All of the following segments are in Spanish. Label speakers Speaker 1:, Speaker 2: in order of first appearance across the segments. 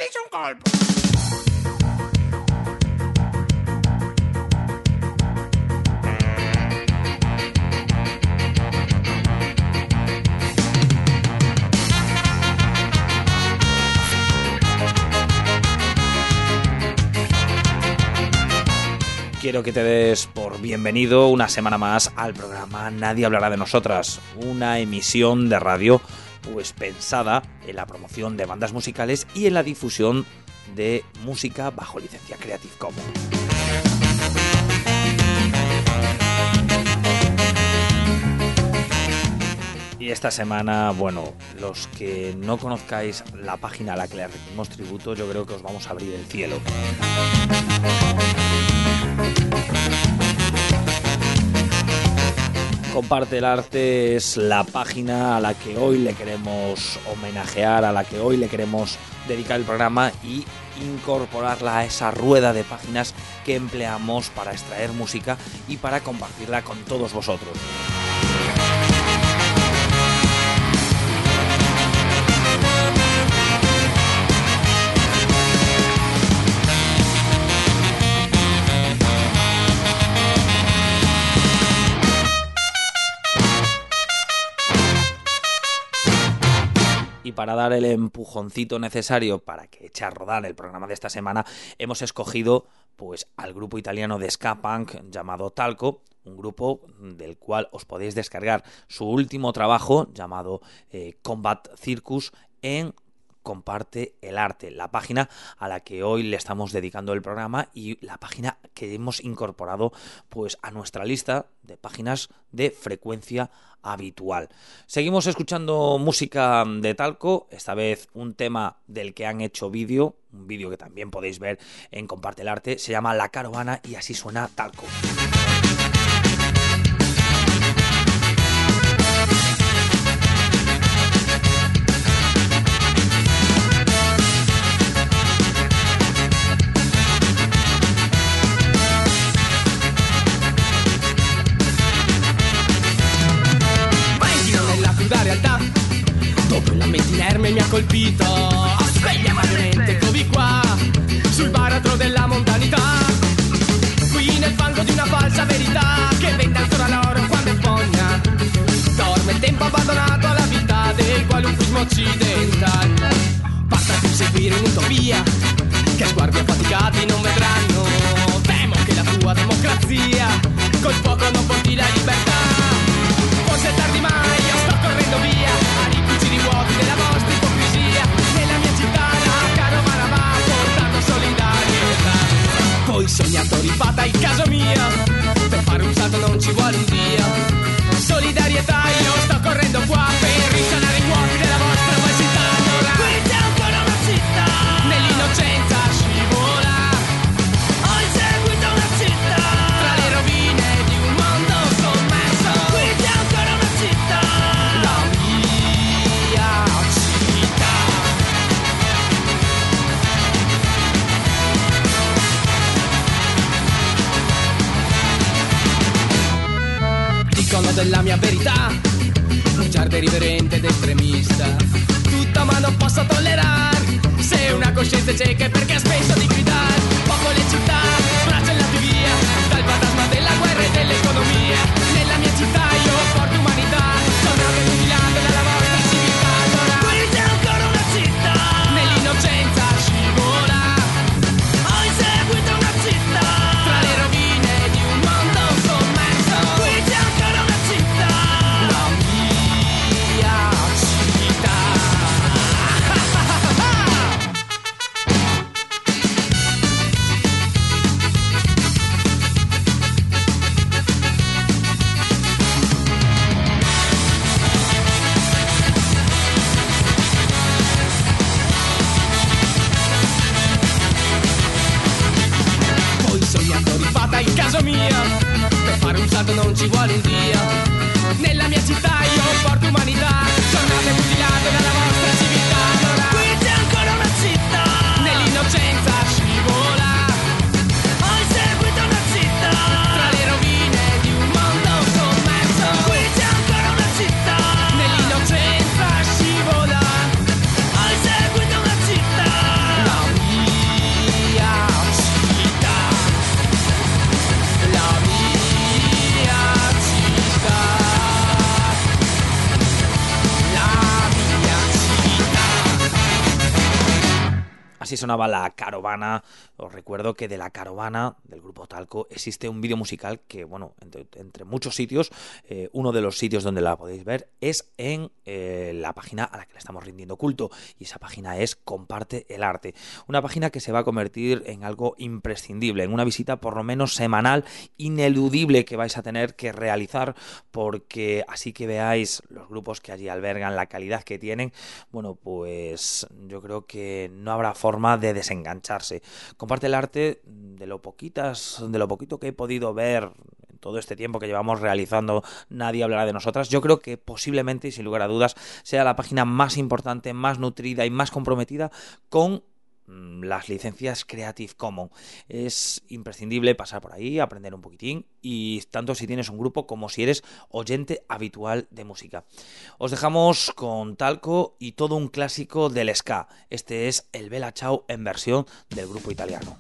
Speaker 1: preso un colpo.
Speaker 2: Quiero que te des por bienvenido una semana más al programa Nadie hablará de nosotras, una emisión de radio pues pensada en la promoción de bandas musicales y en la difusión de música bajo licencia Creative Commons. Y esta semana, bueno, los que no conozcáis la página a la que le rendimos tributo, yo creo que os vamos a abrir el cielo. Comparte el Arte es la página a la que hoy le queremos homenajear, a la que hoy le queremos dedicar el programa y incorporarla a esa rueda de páginas que empleamos para extraer música y para compartirla con todos vosotros. Y para dar el empujoncito necesario para que eche a rodar el programa de esta semana, hemos escogido pues al grupo italiano de ska punk llamado Talco, un grupo del cual os podéis descargar su último trabajo llamado Combat Circus en Comparte el Arte, la página a la que hoy le estamos dedicando el programa y la página que hemos incorporado pues a nuestra lista de páginas de frecuencia habitual. Seguimos escuchando música de Talco, esta vez un tema del que han hecho vídeo, un vídeo que también podéis ver en Comparte el Arte, se llama La Carovana y así suena Talco.
Speaker 3: Realtà dopo la mente inerme mi ha colpito, sveglia marionette, eccovi qua sul baratro della mondanità, qui nel fango di una falsa verità che vende ancora l'oro quando è fogna, dorme il tempo abbandonato alla vita del qualunquismo occidentale, basta più seguire un'utopia che sguardi affaticati non vedranno, temo che la tua democrazia col fuoco non porti la libertà, forse è tardi mai, io sto correndo via a rifugi di vuoti della vostra ipocrisia, nella mia città la carovana va portando solidarietà, voi sognatori fate il caso mio, per fare un salto non ci vuole un dio, solidarietà io sto correndo qua per risanare i vuoti della vostra falsità, allora qui c'è ancora una città, nell'innocenza scivola, ho inseguito una città, tra le rovine di un mondo sommerso, qui c'è ancora una città, la mia città. Dicono della mia verità, bugiardo irriverente ed estremista, tutto ma non posso tollerare, se una coscienza cieca è perché ha spesso di gridare, popolo e città, flagellati via, dal fantasma della guerra e dell'economia, nella mia città io porto umanità, sono mutilato dalla vostra civiltà, allora qui c'è ancora una città, nell'innocenza scivola, ho inseguito una città, tra le rovine di un mondo sommerso, qui c'è ancora una città, la mia città. Voi sognatori fate il caso mio, per fare un salto non ci vuole un dio, nella mia città io porto umanità, giornate mutilate dalla vostra civiltà, allora qui c'è ancora una città, nell'innocenza scivola, ho inseguito una città, tra le rovine di un mondo sommerso, qui c'è ancora una città, nell'innocenza scivola, ho inseguito una città, la
Speaker 2: Así sonaba La Carovana. Os recuerdo que de La Carovana, del grupo Talco, existe un vídeo musical que, bueno, entre muchos sitios, uno de los sitios donde la podéis ver es en la página a la que le estamos rindiendo culto, y esa página es Comparte el Arte, una página que se va a convertir en algo imprescindible, en una visita por lo menos semanal, ineludible, que vais a tener que realizar, porque así que veáis los grupos que allí albergan, la calidad que tienen, bueno, pues yo creo que no habrá forma de desengancharse. Comparte el Arte, de lo poquito que he podido ver en todo este tiempo que llevamos realizando Nadie hablará de nosotras, yo creo que posiblemente y sin lugar a dudas sea la página más importante, más nutrida y más comprometida con las licencias Creative Commons. Es imprescindible pasar por ahí, aprender un poquitín, y tanto si tienes un grupo como si eres oyente habitual de música. Os dejamos con Talco y todo un clásico del ska. Este es el Bella Ciao en versión del grupo italiano.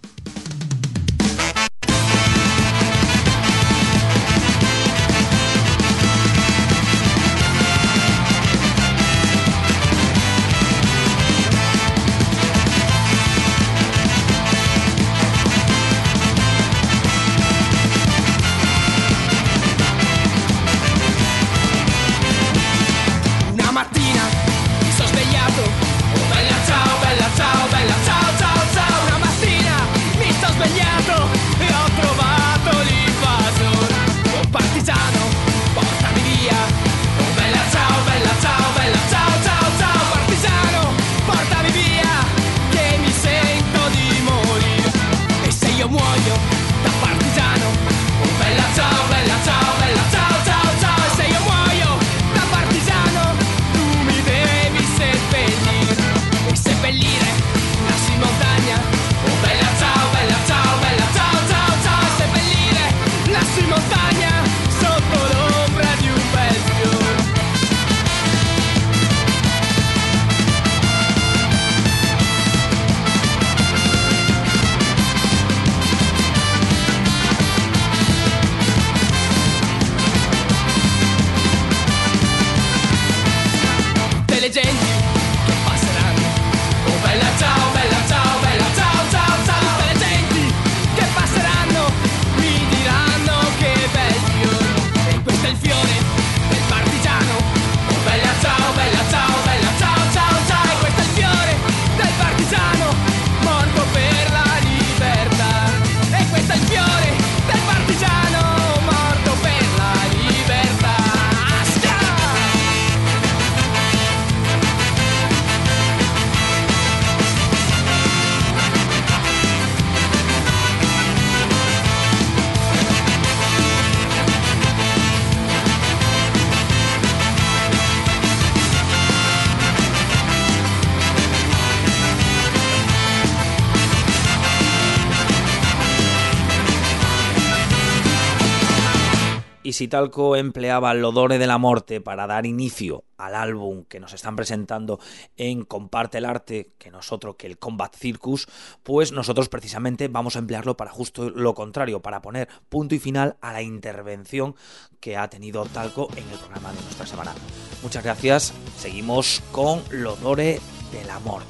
Speaker 2: Y si Talco empleaba l'odore della morte para dar inicio al álbum que nos están presentando en Comparte el Arte, que nosotros, que el Combat Circus, pues nosotros precisamente vamos a emplearlo para justo lo contrario, para poner punto y final a la intervención que ha tenido Talco en el programa de nuestra semana. Muchas gracias, seguimos con l'odore della morte.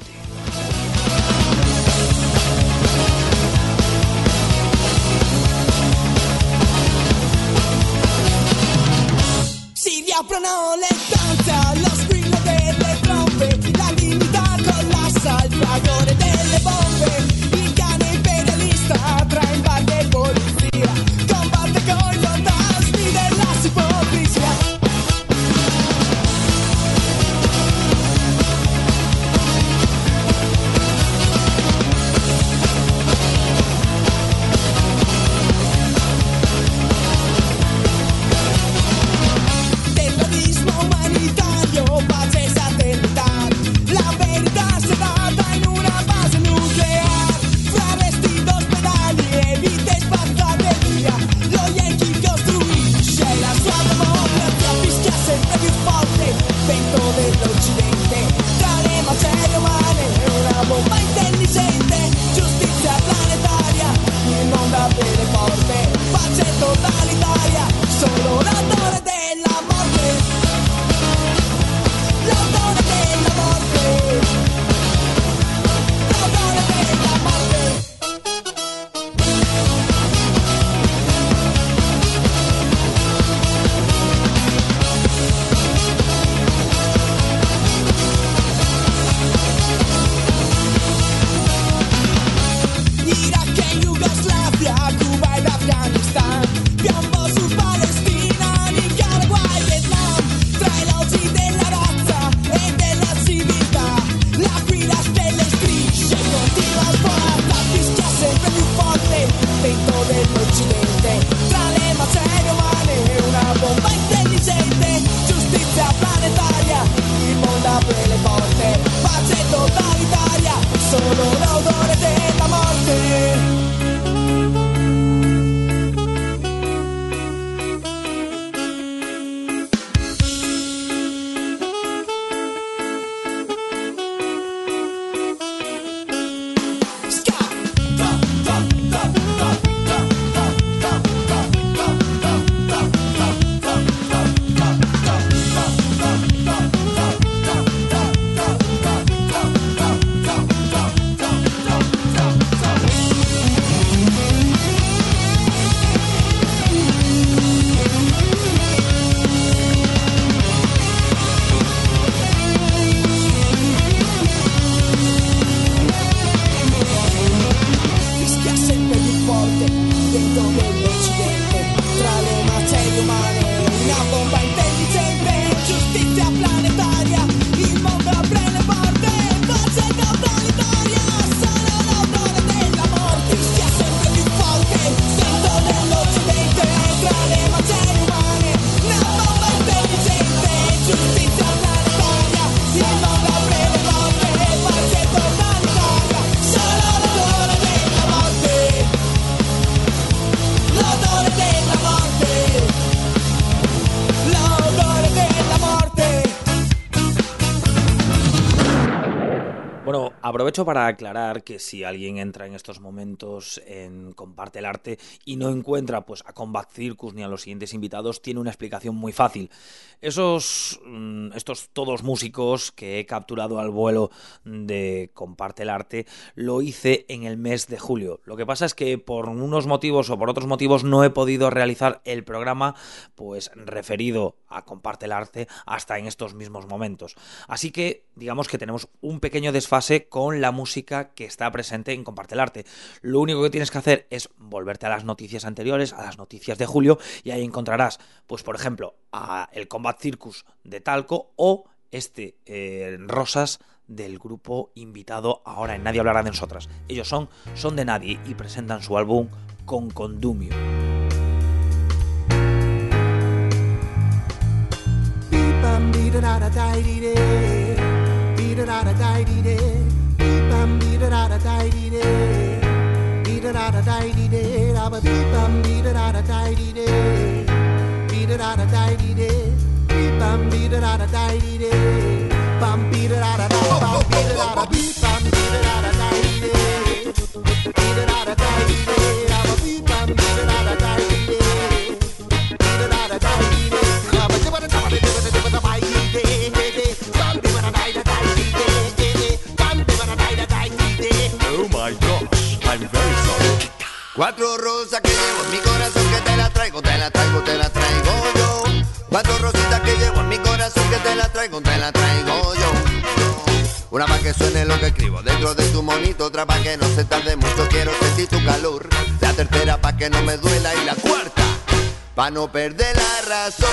Speaker 1: Si riaprono le danze, lo squillo delle trombe, la dignità collassa al fragore delle bombe, il cane imperialista tra imbarchi e polizia combatte coi fantasmi della ipocrisia. L'odore della morte.
Speaker 2: Aprovecho para aclarar que si alguien entra en estos momentos en Comparte el Arte y no encuentra pues a Combat Circus ni a los siguientes invitados, tiene una explicación muy fácil. Estos todos músicos que he capturado al vuelo de Comparte el Arte lo hice en el mes de julio. Lo que pasa es que por unos motivos o por otros motivos no he podido realizar el programa pues referido a Comparte el Arte hasta en estos mismos momentos. Así que digamos que tenemos un pequeño desfase con la música que está presente en Comparte el Arte. Lo único que tienes que hacer es volverte a las noticias anteriores, a las noticias de julio, y ahí encontrarás, pues por ejemplo, a el Combat Circus de Talco o Rosas del grupo invitado ahora en Nadie hablará de nosotras. Ellos son de Nadie y presentan su álbum Con Condumio.
Speaker 4: Cuatro rosas que llevo en mi corazón, que te las traigo, te las traigo, te las traigo yo. Cuatro rositas que llevo en mi corazón, que te las traigo, te las traigo yo. Una pa' que suene lo que escribo dentro de tu monito, otra pa' que no se tarde mucho, quiero sentir tu calor. La tercera pa' que no me duela y la cuarta pa' no perder la razón.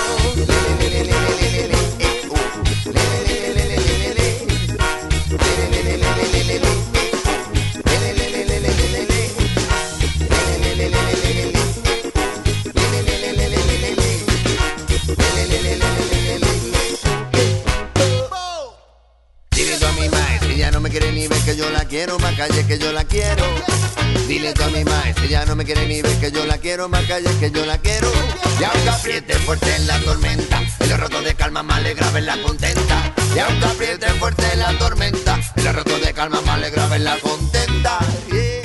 Speaker 4: Quiere ni ver que yo la quiero, más calle que yo la quiero. Dile tú a mi maestra, ella no me quiere ni ver que yo la quiero, más calle que yo la quiero. Y aunque apriete fuerte en la tormenta, el roto de calma más alegra verla contenta. Y aunque apriete fuerte en la tormenta, el roto de calma más alegra verla contenta. Yeah.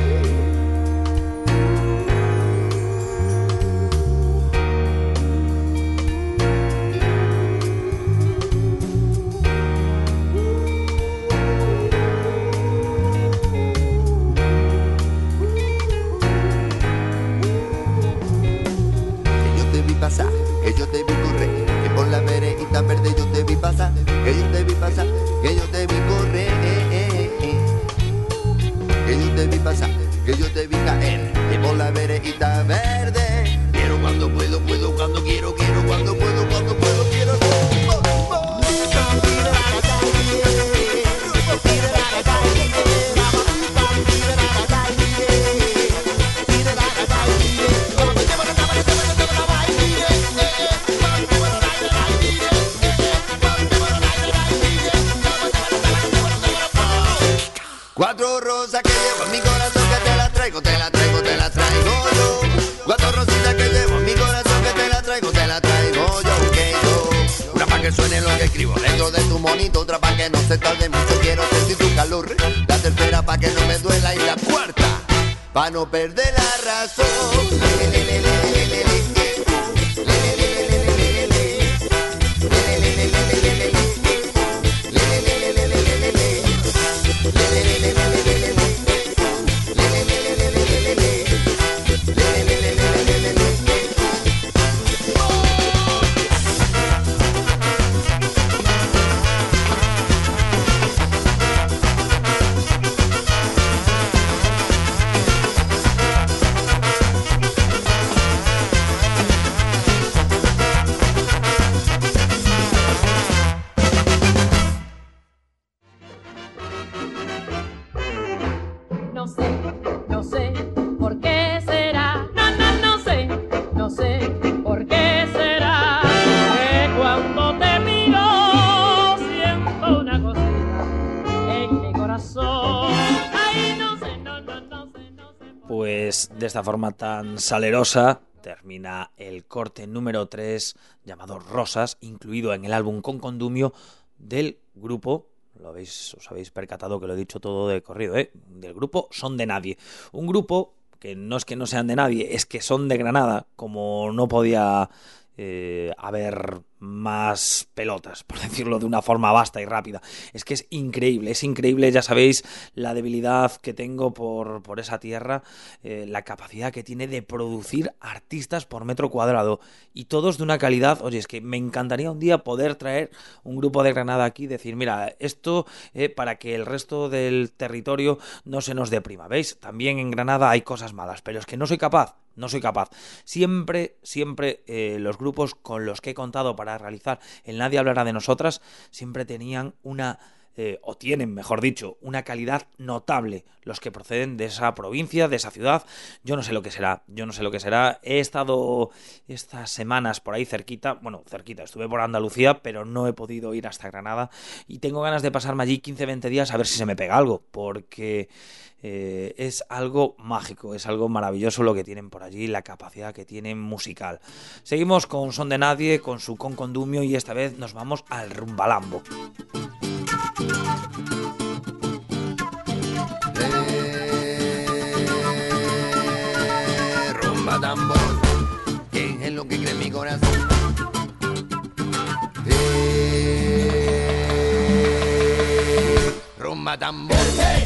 Speaker 4: Que yo te vi correr, que por la vereda verde yo te vi pasar, que yo te vi pasar, que yo te vi correr, que yo te vi pasar, que yo te vi caer, que por la vereda verde. Quiero cuando puedo, puedo cuando quiero, quiero cuando puedo, quiero. Cuatro rosas que llevo en mi corazón, que te las traigo, te las traigo, te las traigo yo. Cuatro rositas que llevo en mi corazón, que te las traigo yo, que yo. Una pa' que suene lo que escribo dentro de tu monito, otra pa' que no se tarde mucho, quiero sentir tu calor. La tercera pa' que no me duela y la cuarta pa' no perder la razón.
Speaker 2: Pues de esta forma tan salerosa termina el corte número 3 llamado Rosas, incluido en el álbum Con Condumio del grupo os habéis percatado que lo he dicho todo de corrido, del grupo Son de Nadie. Un grupo que no es que no sean de nadie, es que son de Granada, como no podía haber más pelotas, por decirlo de una forma vasta y rápida. Es que es increíble, ya sabéis la debilidad que tengo por esa tierra, la capacidad que tiene de producir artistas por metro cuadrado, y todos de una calidad. Oye, es que me encantaría un día poder traer un grupo de Granada aquí y decir, mira, esto para que el resto del territorio no se nos deprima. ¿Veis? También en Granada hay cosas malas, pero es que no soy capaz. Siempre los grupos con los que he contado para realizar el Nadie hablará de nosotras siempre tenían o tienen, mejor dicho, una calidad notable. Los que proceden de esa provincia, de esa ciudad, yo no sé lo que será. He estado estas semanas por ahí cerquita, estuve por Andalucía, pero no he podido ir hasta Granada, y tengo ganas de pasarme allí 15-20 días a ver si se me pega algo, porque es algo mágico, es algo maravilloso lo que tienen por allí, la capacidad que tienen musical. Seguimos con Son de Nadie, con su concondumio, y esta vez nos vamos al Rumbalambo.
Speaker 4: Rumba tambor, que es lo que cree mi corazón. Rumba tambor.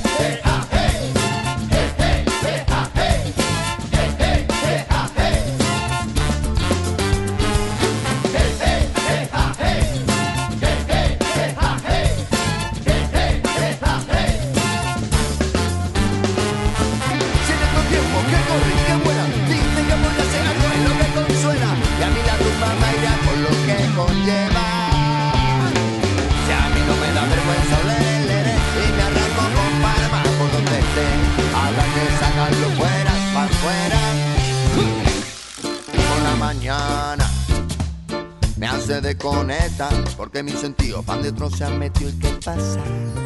Speaker 4: Me hace desconectar porque mis sentidos van dentro, se han metido. ¿Y qué pasa?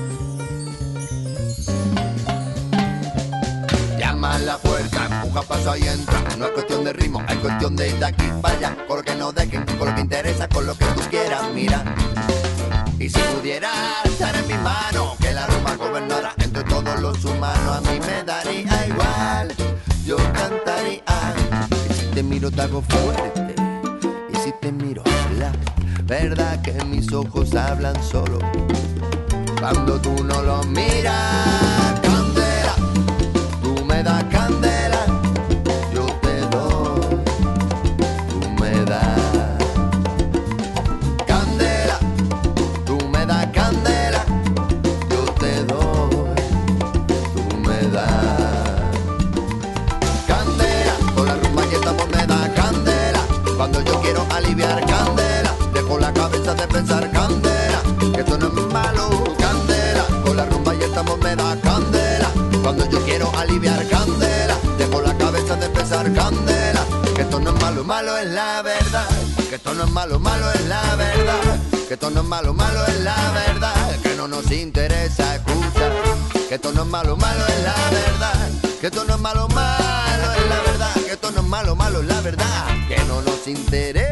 Speaker 4: Llama a la puerta, empuja, pasa y entra. No es cuestión de ritmo, es cuestión de ir de aquí para allá. Con lo que no dejen, con lo que interesa, con lo que tú quieras, mira. Y si pudiera estar en mis manos, que la rumba gobernara entre todos los humanos, a mí me daría igual, yo cantaría. Y si te miro te hago fuerte, y si te miro la verdad que mis ojos hablan solo cuando tú no los miras. Candela, tú me das candela, yo te doy, tú me das candela, tú me das candela, yo te doy, tú me das candela. Con la rumba y el tambor me da candela. Cuando yo quiero aliviar, candela, dejo la cabeza de pensar, candela, que esto no es malo, candela. Con la rumba y el tambor me da candela. Cuando yo quiero aliviar, candela, dejo la cabeza de pensar, candela, que esto no es malo, malo es la verdad, que esto no es malo, malo es la verdad, que esto no es malo, malo es la verdad, que no nos interesa escuchar, que esto no es malo, malo es la verdad, que esto no es malo, malo es la verdad, que esto no es malo, malo es la verdad, que no nos interesa.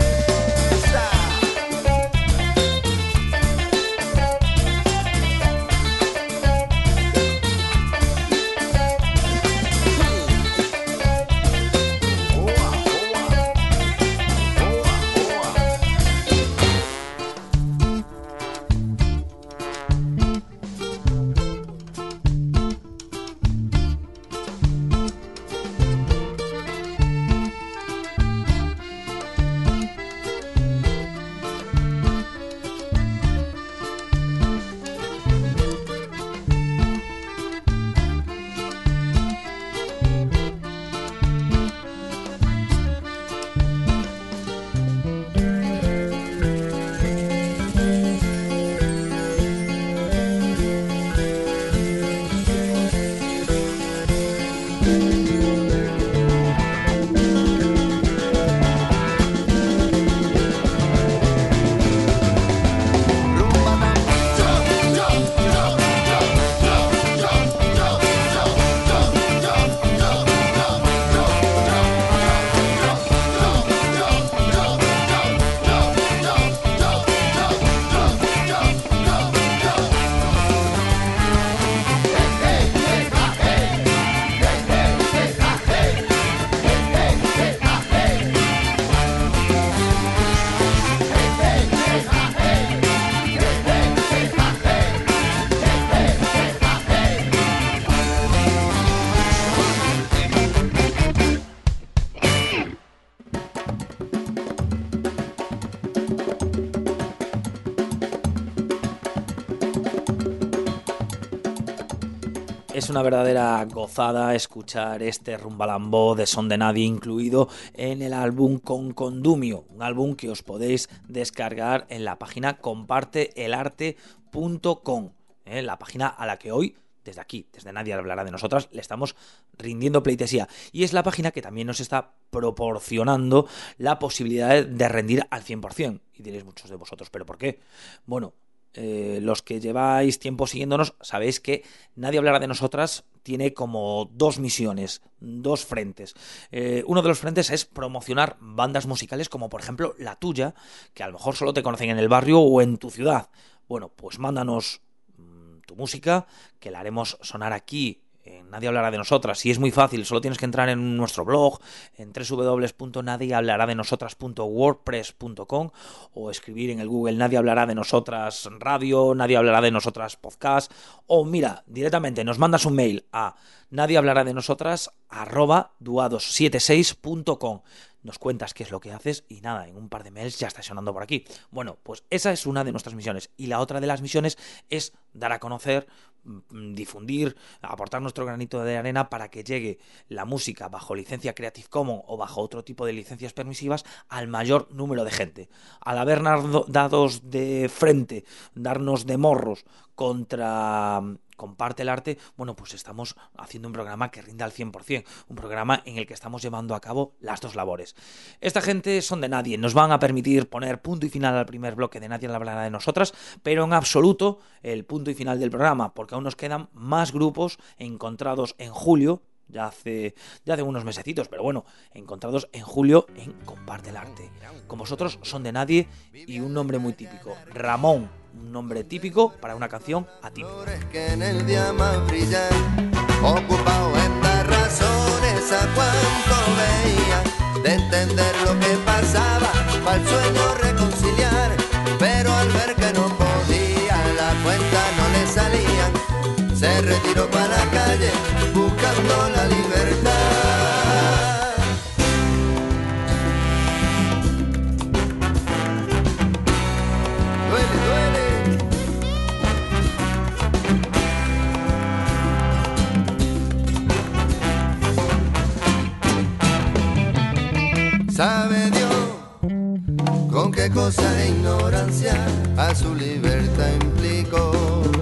Speaker 2: una verdadera gozada escuchar este rumbalambó de Son de Nadie incluido en el álbum Con Condumio, un álbum que os podéis descargar en la página comparteelarte.com, la página a la que hoy, desde aquí, desde Nadie Hablará de Nosotras, le estamos rindiendo pleitesía. Y es la página que también nos está proporcionando la posibilidad de rendir al 100%. Y diréis muchos de vosotros, ¿pero por qué? Bueno, los que lleváis tiempo siguiéndonos sabéis que Nadie Hablará de Nosotras tiene como dos misiones, dos frentes. Uno de los frentes es promocionar bandas musicales como por ejemplo la tuya, que a lo mejor solo te conocen en el barrio o en tu ciudad. Bueno, pues mándanos tu música, que la haremos sonar aquí en Nadie Hablará de Nosotras. Y es muy fácil, solo tienes que entrar en nuestro blog en www.nadiehablaradenoSotras.wordpress.com o escribir en el Google Nadie Hablará de Nosotras Radio, Nadie Hablará de Nosotras Podcast, o mira, directamente nos mandas un mail a nadiehablaradenoSotras@duados76.com. Nos cuentas qué es lo que haces y nada, en un par de mails ya está sonando por aquí. Bueno, pues esa es una de nuestras misiones. Y la otra de las misiones es dar a conocer, difundir, aportar nuestro granito de arena para que llegue la música bajo licencia Creative Commons o bajo otro tipo de licencias permisivas al mayor número de gente. Al habernos dados de frente, darnos de morros contra Comparte el Arte, bueno, pues estamos haciendo un programa que rinda al 100%, un programa en el que estamos llevando a cabo las dos labores. Esta gente Son de Nadie, nos van a permitir poner punto y final al primer bloque de Nadie Hablará de Nosotras, pero en absoluto el punto y final del programa, porque aún nos quedan más grupos encontrados en julio, ya hace unos mesecitos, pero bueno, encontrados en julio en Comparte el Arte. Con vosotros Son de Nadie y un nombre muy típico, Ramón, un nombre típico para una canción atípica.
Speaker 4: Que en el día más brillan, ocupado en dar razones a cuanto veía, de entender lo que pasaba, para el sueño reconciliar, pero al ver que no podía, la cuenta no le salían, se retiró para la calle buscando la libertad. Duele, duele. ¿Sabe Dios con qué cosa de ignorancia a su libertad implicó?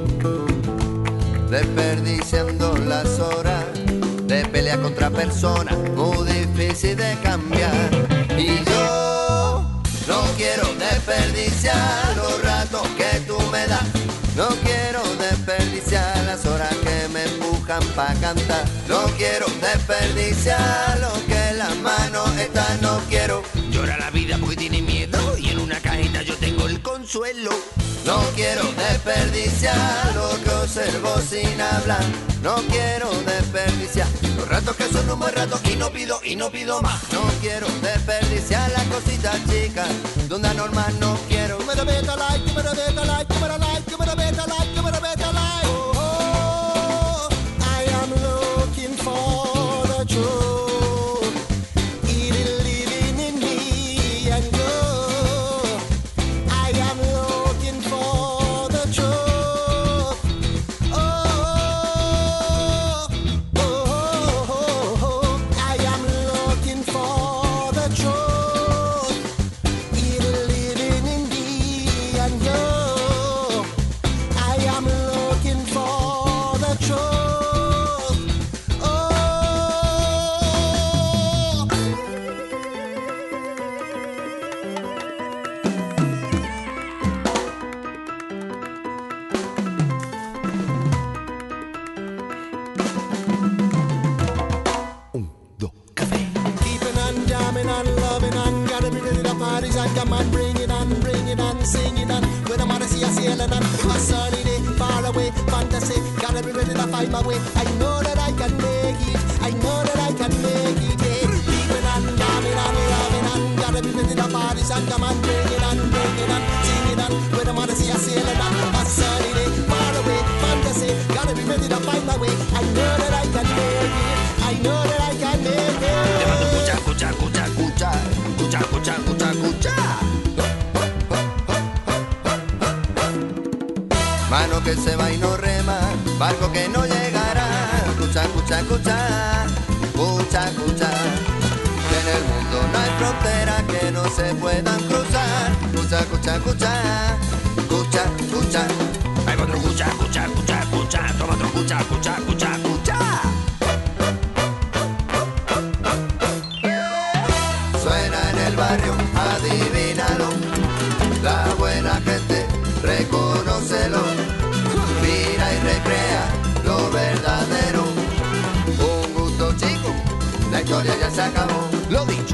Speaker 4: Desperdiciando las horas de pelea contra personas muy difícil de cambiar. Y yo no quiero desperdiciar los ratos que tú me das, no quiero desperdiciar las horas que me empujan pa' cantar, no quiero desperdiciar lo que en las manos está, no quiero llorar la vida porque tiene miedo y en una cajita yo tengo el consuelo. No quiero desperdiciar lo que observo sin hablar, no quiero desperdiciar los ratos que son un buen rato y no pido más. No quiero desperdiciar las cositas chicas de una norma, no quiero. Give me the better life, give me the better life, give me the life, give me the better life, give me the better life. Oh, I am looking for the truth, it is living in me and you. I am looking for the truth. Oh, oh, oh, oh, I am looking for the truth, it is living in me and you. I am looking for the truth. Oh. Keeping on, jamming on, loving on, gotta be ready to parties and come on, bring it on, sing it on. When I'm on, see a sailing on a sunny day, far away, fantasy. Gotta be ready to find my way. I know that I can make it. I know that I can make it. Yeah. Keeping on, jamming on, loving on, gotta be ready to parties and come on, bring it on, sing it on. When I'm on, see a sailing on a sunny day, far away, fantasy. Gotta be ready to find my way. I know that I can make it. I know that I can make it. Escucha, escucha, escucha, escucha, escucha, escucha, escucha. Mano que se va y no rema, barco que no llegará. escucha, escucha, escucha, escucha, escucha. Que en el mundo no hay fronteras que no se puedan cruzar. Escucha, escucha, escucha, escucha, escucha. Hay otro escucha, escucha, escucha, escucha. Toma otro escucha, escucha, escucha, escucha. Suena en el barrio, adivínalo. La buena gente, reconócelo. Mira y recrea lo verdadero. Un gusto chico, la historia ya se acabó. Lo dicho.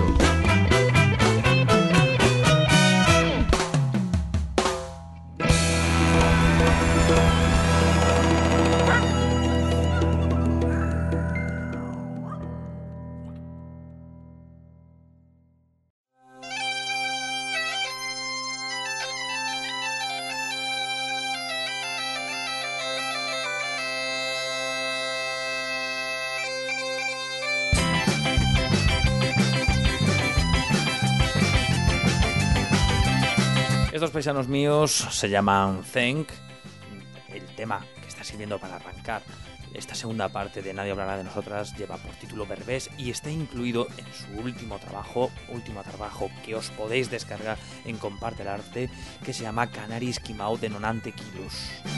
Speaker 2: Estos paisanos míos se llaman Zenk. El tema que está sirviendo para arrancar esta segunda parte de Nadie hablará de nosotras lleva por título Berbés y está incluido en su último trabajo que os podéis descargar en Comparte el Arte, que se llama Canaris Quimau de Nonante Kilos.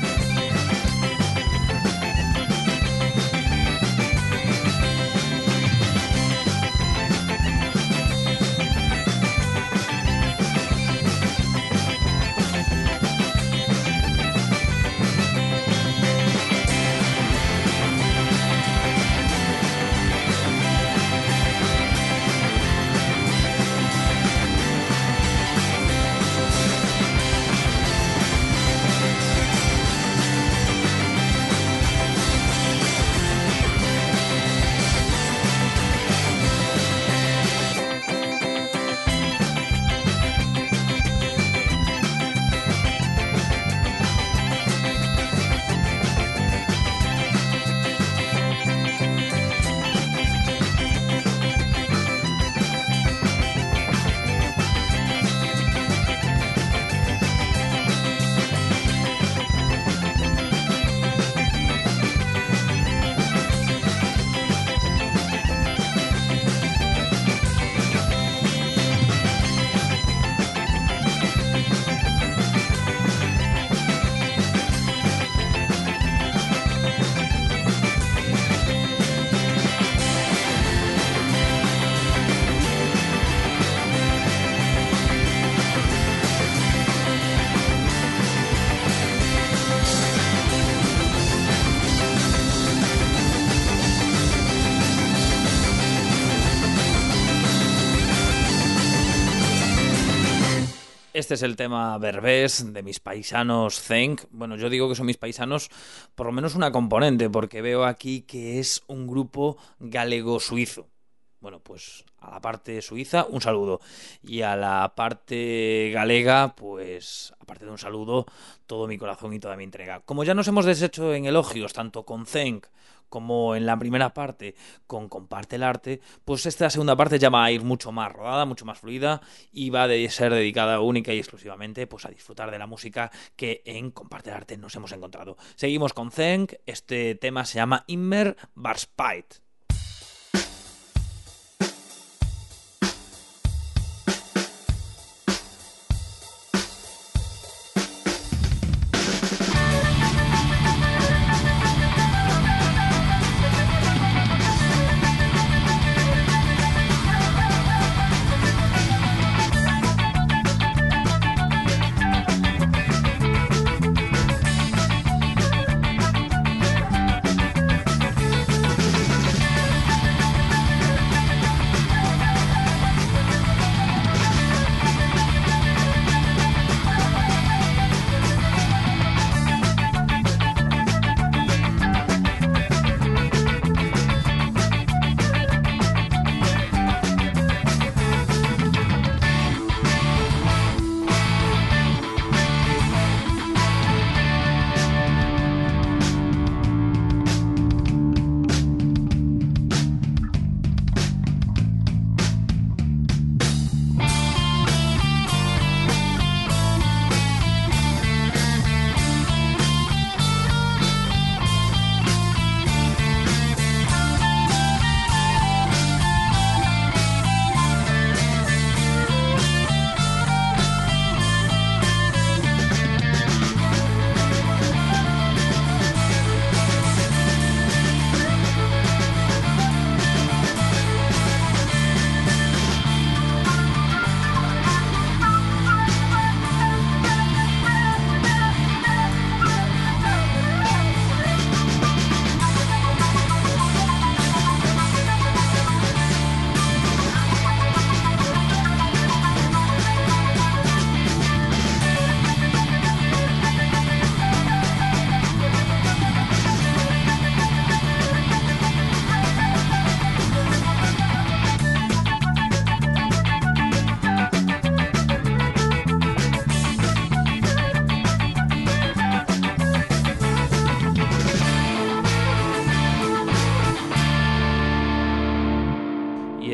Speaker 2: Este es el tema Berbés de mis paisanos Zenk. Bueno, yo digo que son mis paisanos por lo menos una componente, porque veo aquí que es un grupo galego-suizo. Bueno, pues a la parte suiza, un saludo. Y a la parte galega, pues aparte de un saludo, todo mi corazón y toda mi entrega. Como ya nos hemos deshecho en elogios, tanto con Zenk como en la primera parte con Comparte el Arte, pues esta segunda parte ya va a ir mucho más rodada, mucho más fluida y va a ser dedicada única y exclusivamente pues a disfrutar de la música que en Comparte el Arte nos hemos encontrado. Seguimos con Zenk, este tema se llama Immer Barspite.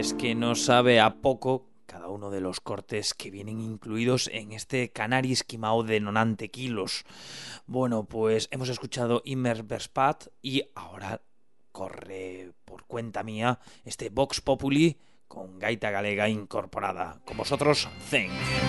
Speaker 2: es que no sabe a poco cada uno de los cortes que vienen incluidos en este Canaris Quimao de 90 kilos. Bueno, pues hemos escuchado Immer Verspat y ahora corre por cuenta mía este Vox Populi con gaita galega incorporada. Con vosotros, Zen.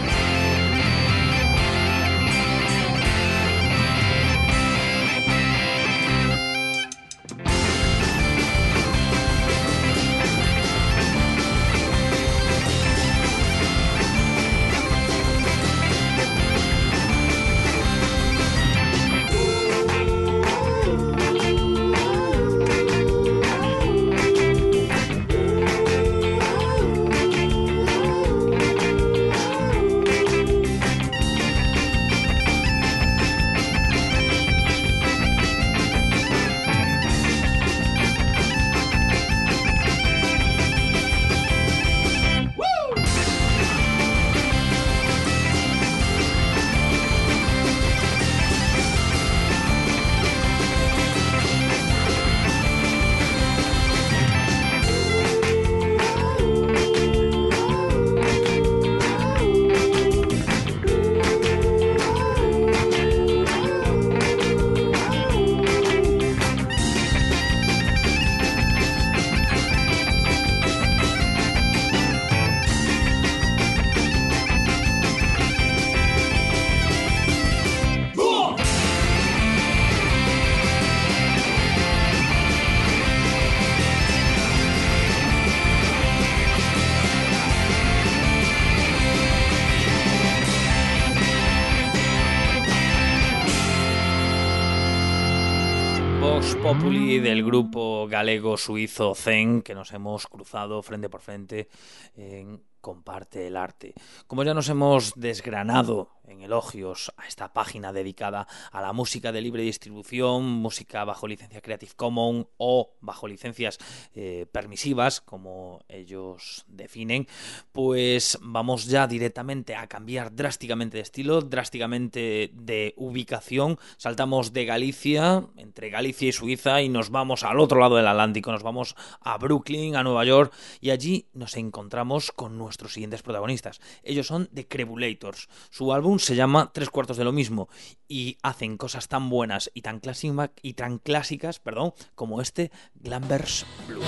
Speaker 2: Populi del grupo galego-suizo Zen, que nos hemos cruzado frente por frente en Comparte el Arte. Como ya nos hemos desgranado en elogios a esta página dedicada a la música de libre distribución, música bajo licencia Creative Commons o bajo licencias permisivas, como ellos definen, pues vamos ya directamente a cambiar drásticamente de estilo, drásticamente de ubicación. Saltamos de Galicia, entre Galicia y Suiza, y nos vamos al otro lado del Atlántico, nos vamos a Brooklyn, a Nueva York, y allí nos encontramos con nuestros siguientes protagonistas. Ellos son The Crebulators. Su álbum se llama 3/4 de lo mismo y hacen cosas tan buenas y tan clásicas, como este Glambers Blue.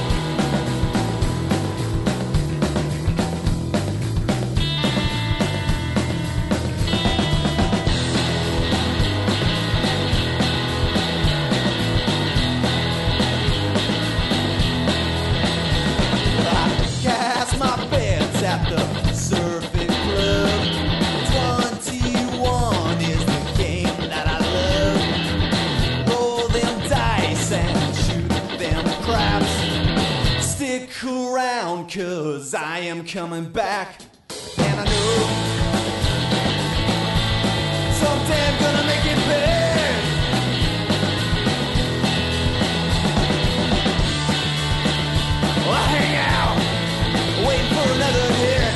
Speaker 1: Cause I am coming back, and I know someday I'm gonna make it big. Well, I hang out, waiting for another hit.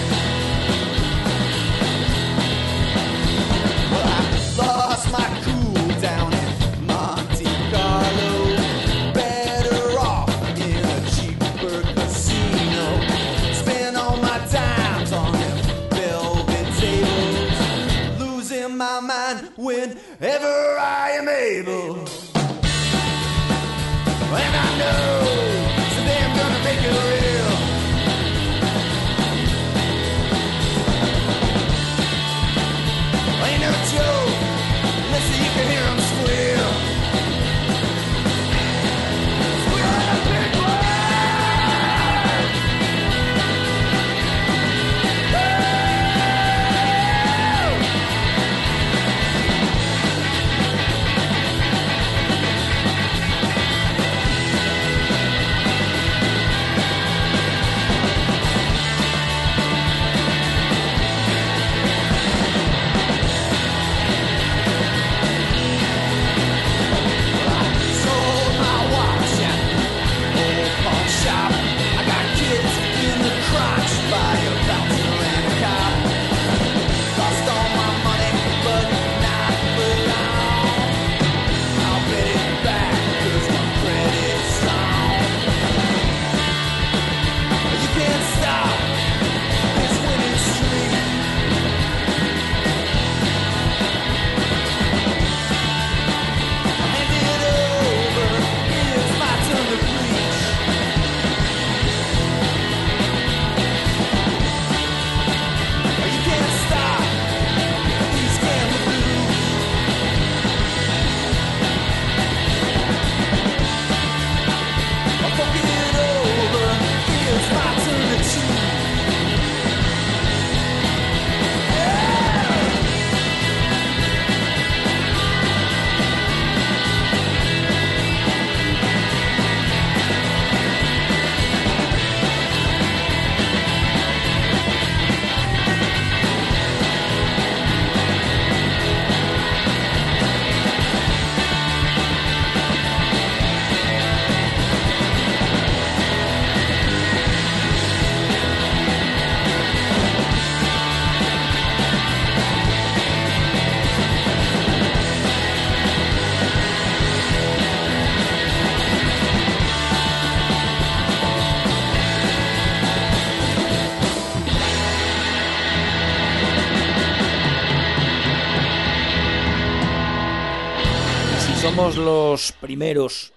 Speaker 1: Well, I lost my cool down in Monte Carlo. Better off in a cheaper casino. Spend all my times on them velvet tables, losing my mind whenever I am able. And I know someday I'm gonna make it real. Ain't no joke, listen, you can hear them squeal. Squeal in a big way. Forget all the fears my turn to choose.
Speaker 2: Somos los primeros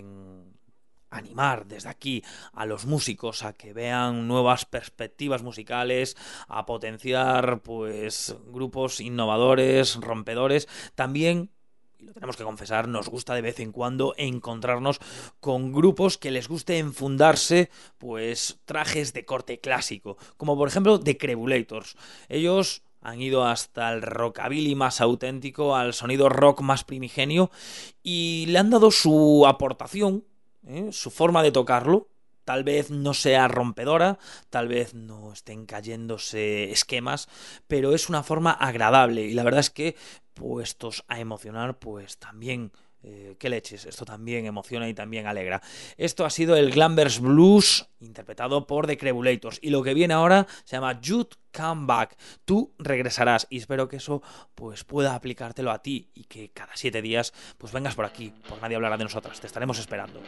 Speaker 2: en animar desde aquí a los músicos a que vean nuevas perspectivas musicales, a potenciar pues grupos innovadores, rompedores. También, y lo tenemos que confesar, nos gusta de vez en cuando encontrarnos con grupos que les guste enfundarse pues trajes de corte clásico, como por ejemplo The Crebulators. Ellos han ido hasta el rockabilly más auténtico, al sonido rock más primigenio, y le han dado su aportación, su forma de tocarlo. Tal vez no sea rompedora, tal vez no estén cayéndose esquemas, pero es una forma agradable, y la verdad es que, puestos a emocionar, pues también... qué leches, esto también emociona y también alegra. Esto ha sido el Glamber's Blues, interpretado por The Crebulators, y lo que viene ahora se llama You'd Come Back. Tú regresarás, y espero que eso pues pueda aplicártelo a ti, y que cada 7 días pues vengas por aquí, por Nadie Hablará de Nosotras. Te estaremos esperando.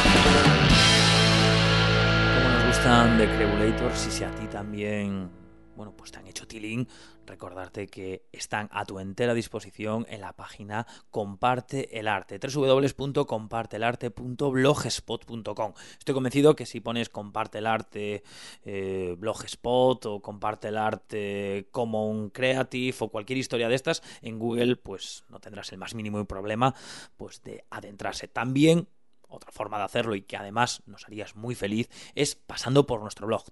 Speaker 2: The Crebulators, y si a ti también bueno, pues te han hecho tilín, recordarte que están a tu entera disposición en la página Comparte el Arte, www.comparteelarte.blogspot.com. Estoy convencido que si pones Comparte el Arte Blogspot o Comparte el Arte Common Creative o cualquier historia de estas en Google, pues no tendrás el más mínimo problema pues de adentrarse. También otra forma de hacerlo, y que además nos harías muy feliz, es pasando por nuestro blog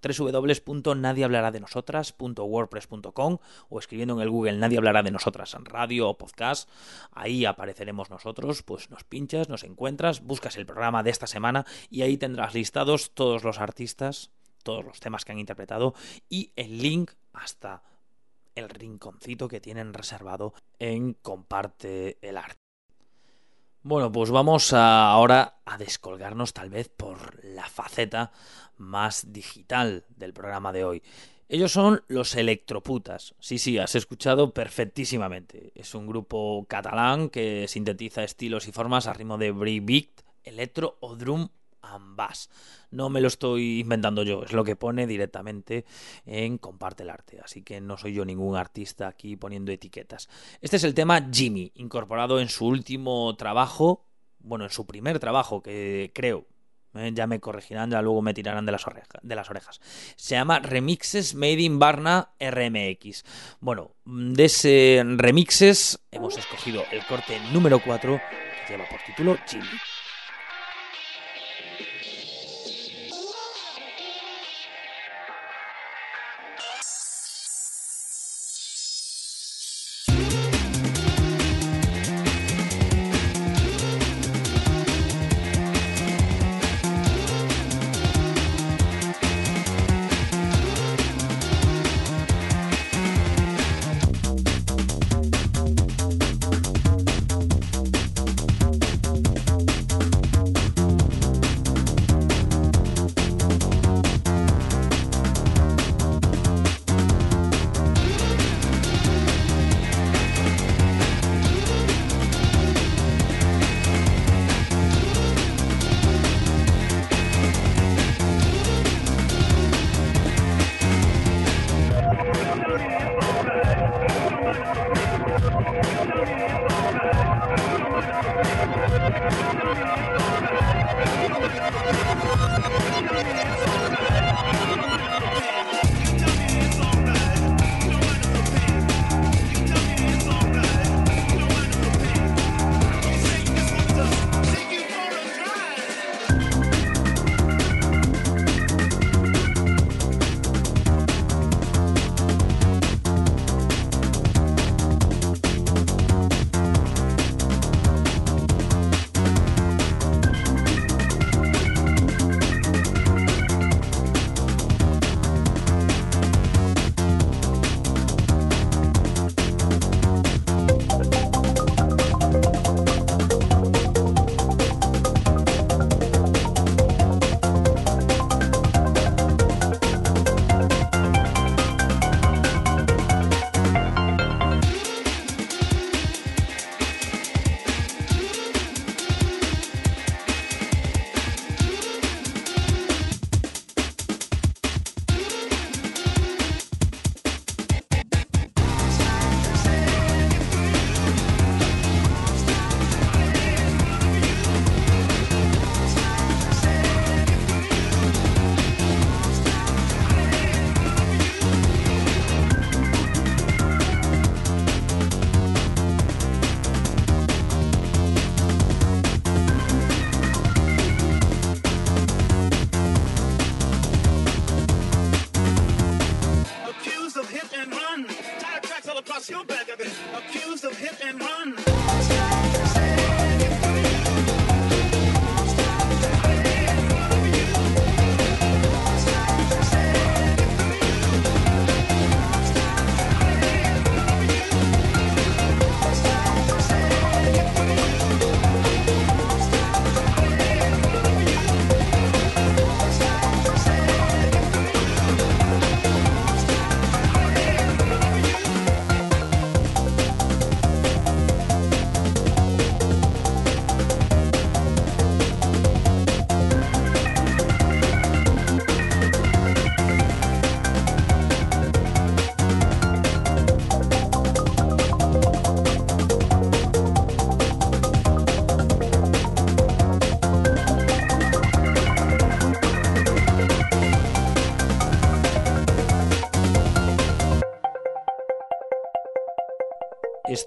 Speaker 2: www.nadiehablarádenosotras.wordpress.com o escribiendo en el Google Nadie hablará de nosotras en radio o podcast. Ahí apareceremos nosotros, pues nos pinchas, nos encuentras, buscas el programa de esta semana y ahí tendrás listados todos los artistas, todos los temas que han interpretado y el link hasta el rinconcito que tienen reservado en Comparte el Arte. Bueno, pues vamos ahora a descolgarnos tal vez por la faceta más digital del programa de hoy. Ellos son los Electroputas. Sí, has escuchado perfectísimamente. Es un grupo catalán que sintetiza estilos y formas a ritmo de breakbeat, electro o drum and bass. No me lo estoy inventando yo, es lo que pone directamente en Comparte el Arte, así que no soy yo ningún artista aquí poniendo etiquetas. Este es el tema Jimmy, incorporado en su último trabajo, bueno, en su primer trabajo, que creo, ya me corregirán, ya luego me tirarán de las orejas. Se llama Remixes Made in Varna RMX. Bueno, de ese Remixes hemos escogido el corte número 4, que lleva por título Jimmy.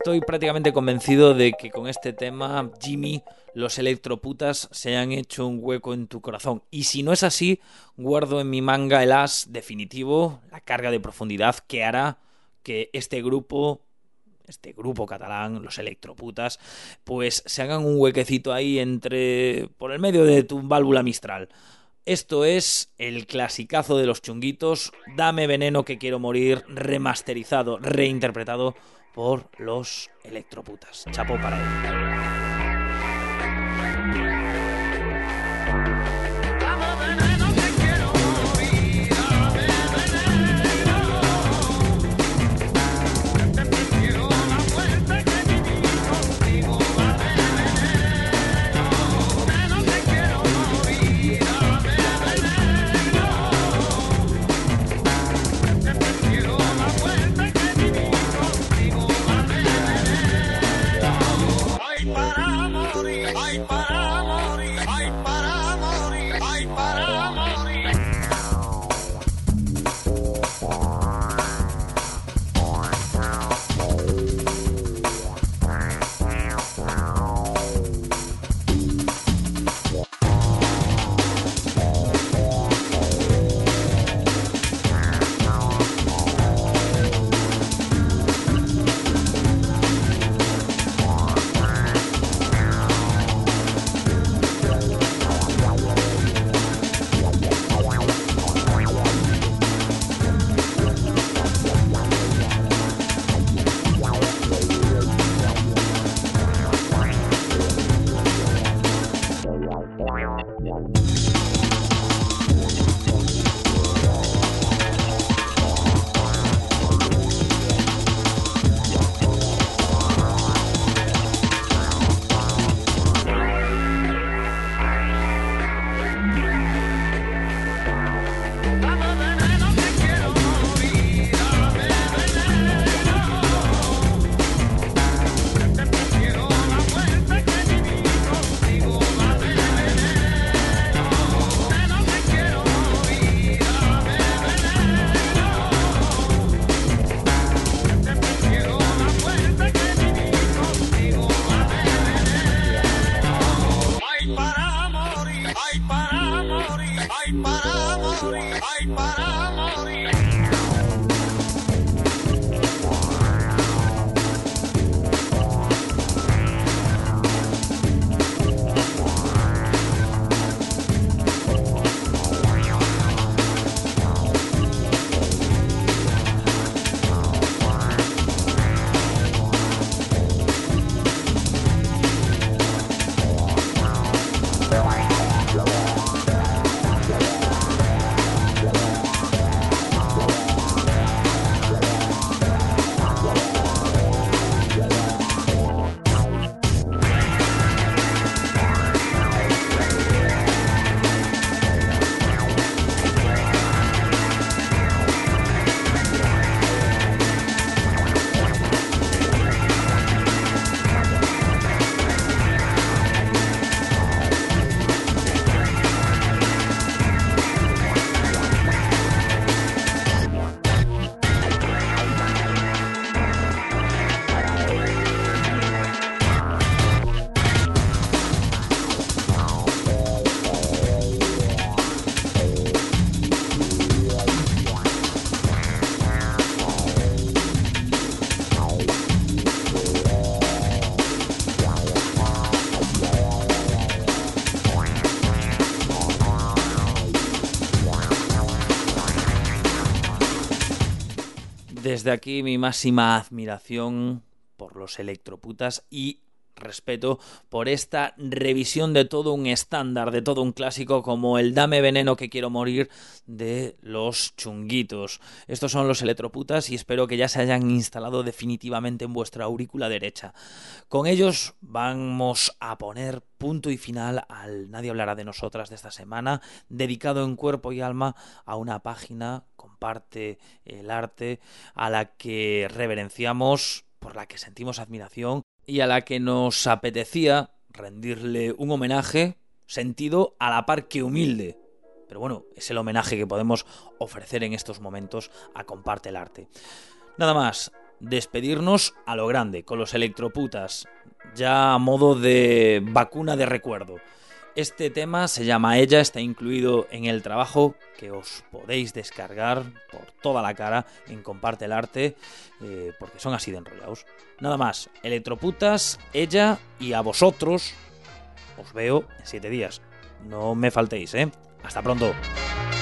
Speaker 2: Estoy prácticamente convencido de que con este tema, Jimmy, los electroputas se han hecho un hueco en tu corazón. Y si no es así, guardo en mi manga el as definitivo, la carga de profundidad que hará que este grupo catalán, los electroputas, pues se hagan un huequecito ahí por el medio de tu válvula Mistral. Esto es el clasicazo de los chunguitos, Dame veneno que quiero morir, remasterizado, reinterpretado por los electroputas. Chapo para él. Desde aquí mi máxima admiración por los electroputas y respeto por esta revisión de todo un estándar, de todo un clásico como el Dame veneno que quiero morir de los chunguitos. Estos son los electroputas y espero que ya se hayan instalado definitivamente en vuestra aurícula derecha. Con ellos vamos a poner punto y final al Nadie hablará de nosotras de esta semana, dedicado en cuerpo y alma a una página, comparte el arte, a la que reverenciamos, por la que sentimos admiración y a la que nos apetecía rendirle un homenaje sentido a la par que humilde. Pero bueno, es el homenaje que podemos ofrecer en estos momentos a Comparte el Arte. Nada más, despedirnos a lo grande, con los Electroputas, ya a modo de vacuna de recuerdo. Este tema se llama Ella, está incluido en el trabajo que os podéis descargar por toda la cara en Comparte el Arte, porque son así de enrollados. Nada más, Electroputas, Ella, y a vosotros os veo en 7 días. No me faltéis, ¿eh? Hasta pronto.